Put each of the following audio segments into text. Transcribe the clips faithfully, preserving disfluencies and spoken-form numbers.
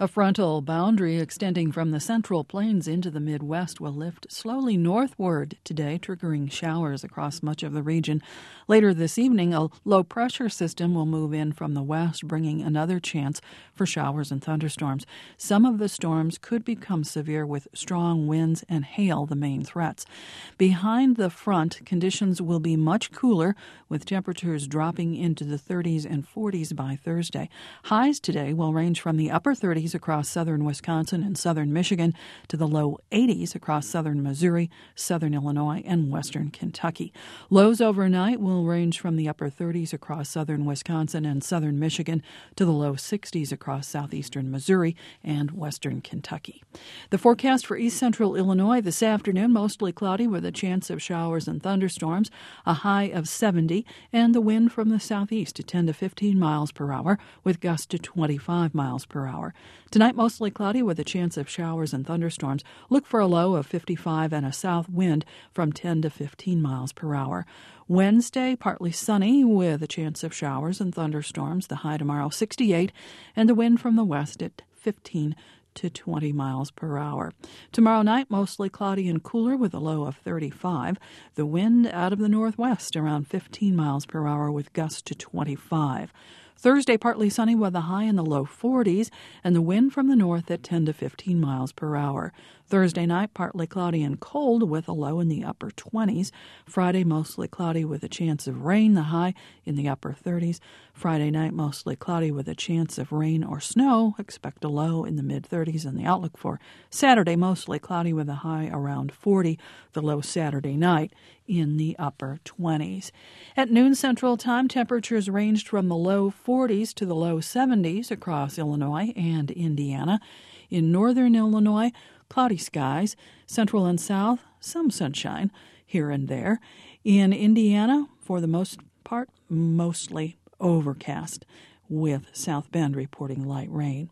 A frontal boundary extending from the Central Plains into the Midwest will lift slowly northward today, triggering showers across much of the region. Later this evening, a low-pressure system will move in from the west, bringing another chance for showers and thunderstorms. Some of the storms could become severe with strong winds and hail the main threats. Behind the front, conditions will be much cooler, with temperatures dropping into the thirties and forties by Thursday. Highs today will range from the upper thirties across southern Wisconsin and southern Michigan to the low eighties across southern Missouri, southern Illinois, and western Kentucky. Lows overnight will range from the upper thirties across southern Wisconsin and southern Michigan to the low sixties across southeastern Missouri and western Kentucky. The forecast for east central Illinois this afternoon, mostly cloudy with a chance of showers and thunderstorms, a high of seventy, and the wind from the southeast at ten to fifteen miles per hour with gusts to twenty-five miles per hour. Tonight, mostly cloudy with a chance of showers and thunderstorms. Look for a low of fifty-five and a south wind from ten to fifteen miles per hour. Wednesday, partly sunny with a chance of showers and thunderstorms. The high tomorrow, sixty-eight, and the wind from the west at fifteen to twenty miles per hour. Tomorrow night, mostly cloudy and cooler with a low of thirty-five. The wind out of the northwest around fifteen miles per hour with gusts to twenty-five. Thursday, partly sunny with a high in the low forties and the wind from the north at ten to fifteen miles per hour. Thursday night, partly cloudy and cold with a low in the upper twenties. Friday, mostly cloudy with a chance of rain, the high in the upper thirties. Friday night, mostly cloudy with a chance of rain or snow. Expect a low in the mid-thirties, and the outlook for Saturday, mostly cloudy with a high around forty. The low Saturday night in the upper twenties. At noon Central Time, temperatures ranged from the low forties to the low seventies across Illinois and Indiana. In northern Illinois, cloudy skies. Central and south, some sunshine here and there. In Indiana, for the most part, mostly overcast, with South Bend reporting light rain.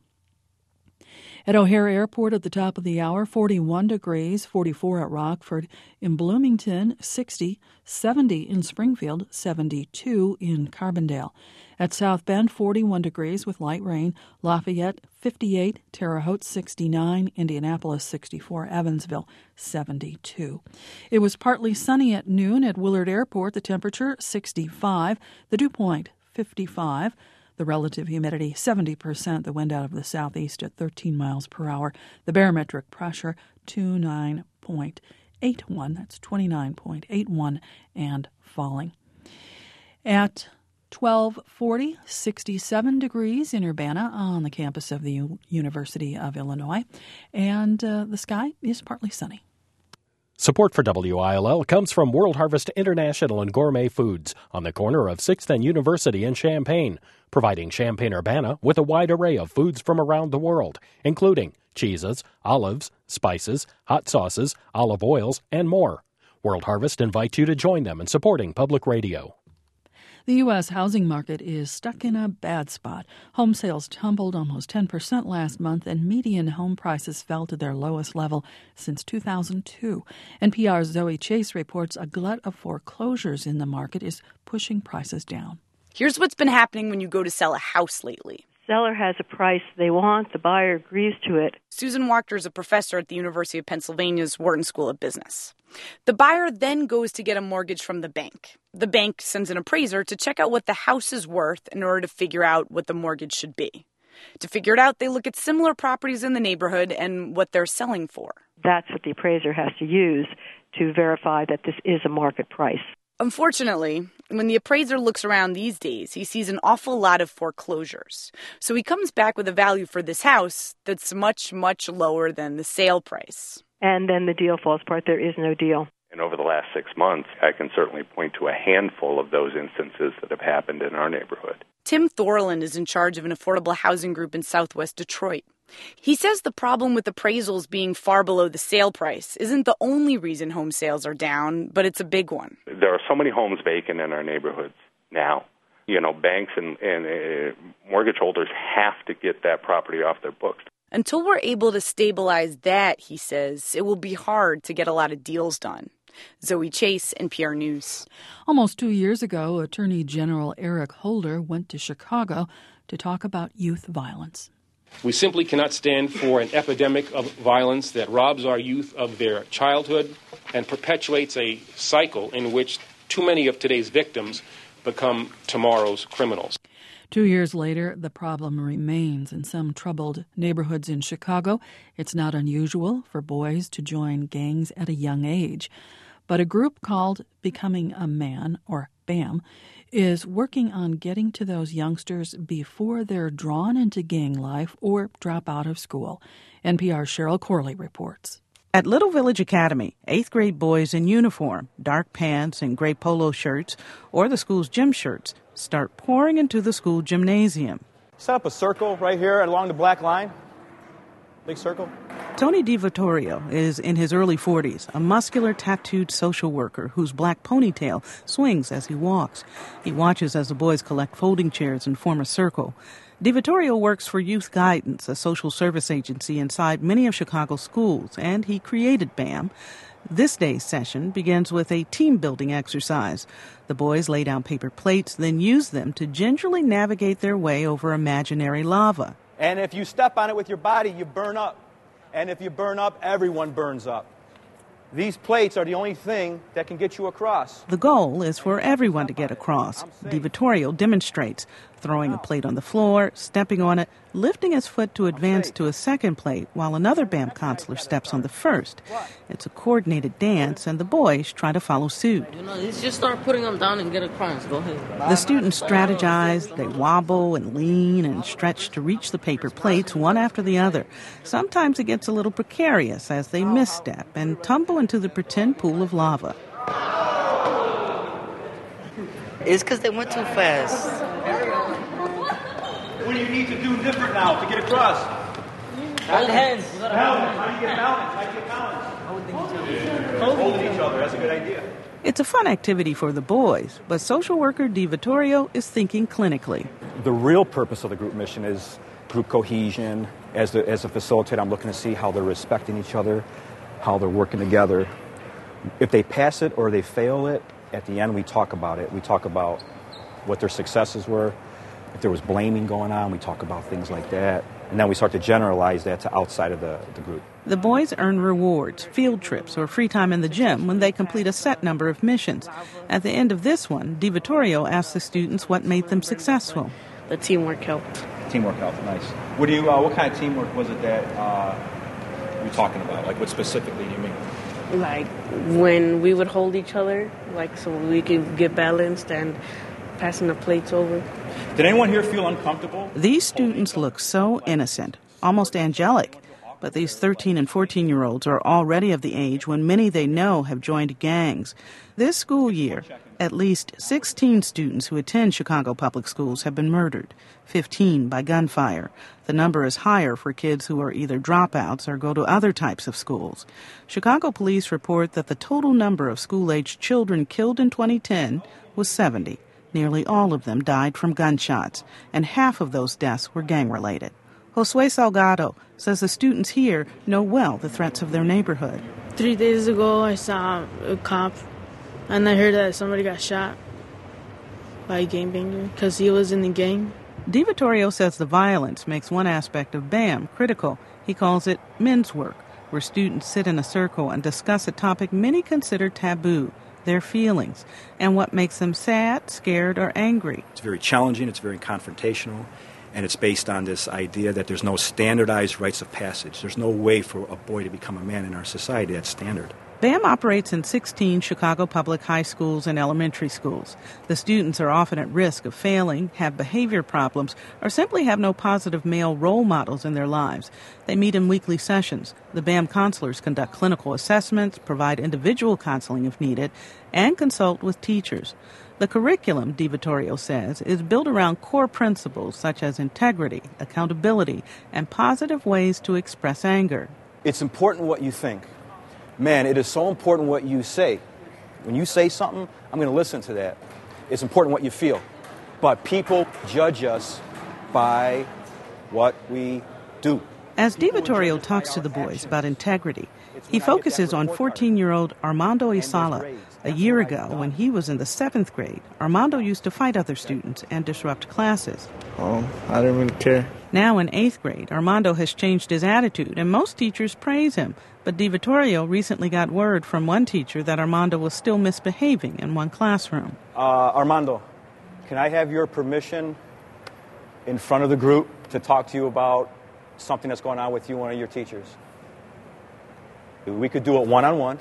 At O'Hare Airport at the top of the hour, forty-one degrees, forty-four at Rockford. In Bloomington, sixty, seventy in Springfield, seventy-two in Carbondale. At South Bend, forty-one degrees with light rain. Lafayette, fifty-eight, Terre Haute, sixty-nine, Indianapolis, sixty-four, Evansville, seventy-two. It was partly sunny at noon at Willard Airport. The temperature, sixty-five. The dew point, fifty-five. The relative humidity, seventy percent. The wind out of the southeast at thirteen miles per hour. The barometric pressure, twenty-nine point eight one. That's twenty-nine point eight one and falling. At twelve forty, sixty-seven degrees in Urbana on the campus of the U- University of Illinois. And uh, the sky is partly sunny. Support for W I L L comes from World Harvest International and Gourmet Foods on the corner of sixth and University in Champaign, providing Champaign-Urbana with a wide array of foods from around the world, including cheeses, olives, spices, hot sauces, olive oils, and more. World Harvest invites you to join them in supporting public radio. The U S housing market is stuck in a bad spot. Home sales tumbled almost ten percent last month, and median home prices fell to their lowest level since two thousand two. N P R's Zoe Chase reports a glut of foreclosures in the market is pushing prices down. Here's what's been happening when you go to sell a house lately. Seller has a price they want, the buyer agrees to it. Susan Wachter is a professor at the University of Pennsylvania's Wharton School of Business. The buyer then goes to get a mortgage from the bank. The bank sends an appraiser to check out what the house is worth in order to figure out what the mortgage should be. To figure it out, they look at similar properties in the neighborhood and what they're selling for. That's what the appraiser has to use to verify that this is a market price. Unfortunately, when the appraiser looks around these days, he sees an awful lot of foreclosures. So he comes back with a value for this house that's much, much lower than the sale price. And then the deal falls apart. There is no deal. And over the last six months, I can certainly point to a handful of those instances that have happened in our neighborhood. Tim Thorland is in charge of an affordable housing group in southwest Detroit. He says the problem with appraisals being far below the sale price isn't the only reason home sales are down, but it's a big one. There are so many homes vacant in our neighborhoods now. You know, banks and, and uh, mortgage holders have to get that property off their books. Until we're able to stabilize that, he says, it will be hard to get a lot of deals done. Zoe Chase, N P R News. Almost two years ago, Attorney General Eric Holder went to Chicago to talk about youth violence. We simply cannot stand for an epidemic of violence that robs our youth of their childhood and perpetuates a cycle in which too many of today's victims become tomorrow's criminals. Two years later, the problem remains in some troubled neighborhoods in Chicago. It's not unusual for boys to join gangs at a young age. But a group called Becoming a Man, or BAM, is working on getting to those youngsters before they're drawn into gang life or drop out of school. N P R's Cheryl Corley reports. At Little Village Academy, eighth grade boys in uniform, dark pants and gray polo shirts, or the school's gym shirts, start pouring into the school gymnasium. Set up a circle right here along the black line. Big circle. Tony DiVittorio is in his early forties, a muscular, tattooed social worker whose black ponytail swings as he walks. He watches as the boys collect folding chairs and form a circle. DiVittorio works for Youth Guidance, a social service agency inside many of Chicago's schools, and he created BAM. This day's session begins with a team-building exercise. The boys lay down paper plates, then use them to gingerly navigate their way over imaginary lava. And if you step on it with your body, you burn up. And if you burn up, everyone burns up. These plates are the only thing that can get you across. The goal is for everyone to get across. DiVittorio demonstrates, throwing a plate on the floor, stepping on it, lifting his foot to advance to a second plate, while another BAM counselor steps on the first. It's a coordinated dance, and the boys try to follow suit. You know, just start putting them down and get across. Go ahead. The students strategize, they wobble and lean and stretch to reach the paper plates one after the other. Sometimes it gets a little precarious as they misstep and tumble into the pretend pool of lava. It's because they went too fast. What do you need to do different now to get across? Hold hands. Balance. How do you get balance? How do you get balance? Holding each other. That's a good idea. It's a fun activity for the boys, but social worker DiVittorio is thinking clinically. The real purpose of the group mission is group cohesion. As, the, as a facilitator, I'm looking to see how they're respecting each other, how they're working together. If they pass it or they fail it, at the end we talk about it. We talk about what their successes were. If there was blaming going on, we talk about things like that. And then we start to generalize that to outside of the, the group. The boys earn rewards, field trips, or free time in the gym when they complete a set number of missions. At the end of this one, DiVittorio asks the students what made them successful. The teamwork helped. Teamwork helped, nice. What do you? Uh, what kind of teamwork was it that uh, you were talking about? Like, what specifically do you mean? Like, when we would hold each other, like, so we could get balanced and passing the plates over. Did anyone here feel uncomfortable? These students look so innocent, almost angelic. But these thirteen and fourteen-year-olds are already of the age when many they know have joined gangs. This school year, at least sixteen students who attend Chicago public schools have been murdered, fifteen by gunfire. The number is higher for kids who are either dropouts or go to other types of schools. Chicago police report that the total number of school-aged children killed in twenty ten was seventy. Nearly all of them died from gunshots, and half of those deaths were gang-related. Josue Salgado says the students here know well the threats of their neighborhood. Three days ago, I saw a cop, and I heard that somebody got shot by a gangbanger because he was in the gang. DiVittorio says the violence makes one aspect of BAM critical. He calls it men's work, where students sit in a circle and discuss a topic many consider taboo, their feelings, and what makes them sad, scared, or angry. It's very challenging, it's very confrontational, and it's based on this idea that there's no standardized rites of passage. There's no way for a boy to become a man in our society that's standard. BAM operates in sixteen Chicago public high schools and elementary schools. The students are often at risk of failing, have behavior problems, or simply have no positive male role models in their lives. They meet in weekly sessions. The BAM counselors conduct clinical assessments, provide individual counseling if needed, and consult with teachers. The curriculum, DiVittorio says, is built around core principles such as integrity, accountability, and positive ways to express anger. It's important what you think. Man, it is so important what you say. When you say something, I'm going to listen to that. It's important what you feel. But people judge us by what we do. As DiVittorio talks to the boys about integrity, he focuses on fourteen-year-old Armando Isala. A year ago, when he was in the seventh grade, Armando used to fight other students and disrupt classes. Oh, I didn't really care. Now in eighth grade, Armando has changed his attitude, and most teachers praise him. But DiVittorio recently got word from one teacher that Armando was still misbehaving in one classroom. Uh, Armando, can I have your permission in front of the group to talk to you about something that's going on with you, one of your teachers? We could do it one-on-one.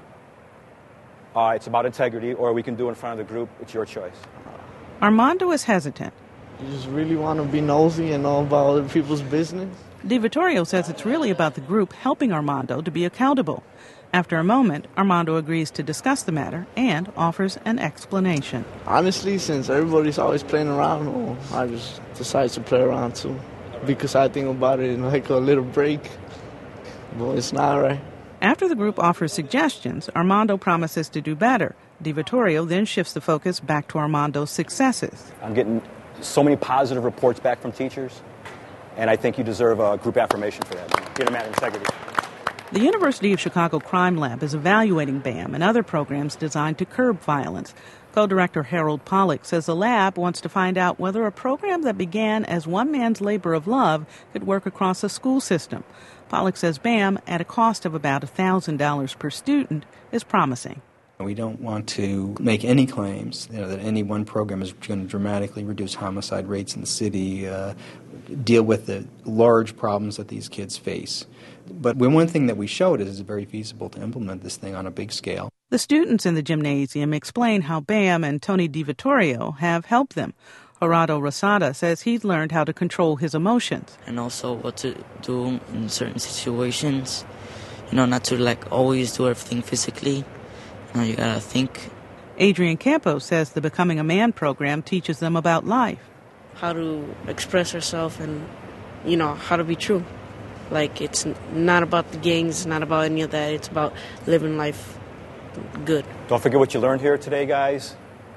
Uh, it's about integrity, or we can do it in front of the group. It's your choice. Armando is hesitant. You just really want to be nosy and know about other people's business? DiVittorio says it's really about the group helping Armando to be accountable. After a moment, Armando agrees to discuss the matter and offers an explanation. Honestly, since everybody's always playing around, well, I just decided to play around too. Because I think about it in like a little break. But it's not right. After the group offers suggestions, Armando promises to do better. DiVittorio then shifts the focus back to Armando's successes. I'm getting so many positive reports back from teachers, and I think you deserve a group affirmation for that. Get a man of integrity. The University of Chicago Crime Lab is evaluating BAM and other programs designed to curb violence. Co-director Harold Pollack says the lab wants to find out whether a program that began as one man's labor of love could work across a school system. Pollack says BAM, at a cost of about one thousand dollars per student, is promising. We don't want to make any claims, you know, that any one program is going to dramatically reduce homicide rates in the city, uh, deal with the large problems that these kids face. But one thing that we showed is it's very feasible to implement this thing on a big scale. The students in the gymnasium explain how BAM and Tony DiVittorio have helped them. Gerardo Rosada says he's learned how to control his emotions. And also what to do in certain situations. You know, not to like always do everything physically. You know, you gotta think. Adrian Campos says the Becoming a Man program teaches them about life. How to express yourself and, you know, how to be true. Like, it's not about the gangs, it's not about any of that. It's about living life good. Don't forget what you learned here today, guys.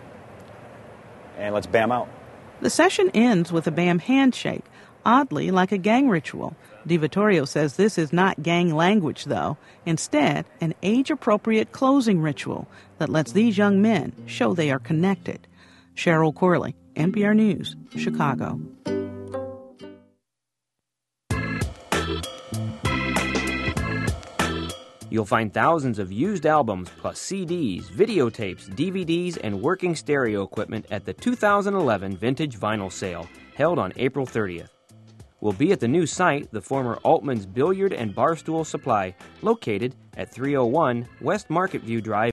And let's BAM out. The session ends with a BAM handshake, oddly like a gang ritual. DiVittorio says this is not gang language, though. Instead, an age-appropriate closing ritual that lets these young men show they are connected. Cheryl Corley, N P R News, Chicago. You'll find thousands of used albums, plus C Ds, videotapes, D V Ds, and working stereo equipment at the two thousand eleven Vintage Vinyl Sale, held on April thirtieth. We'll be at the new site, the former Altman's Billiard and Barstool Supply, located at three oh one West Market View Drive.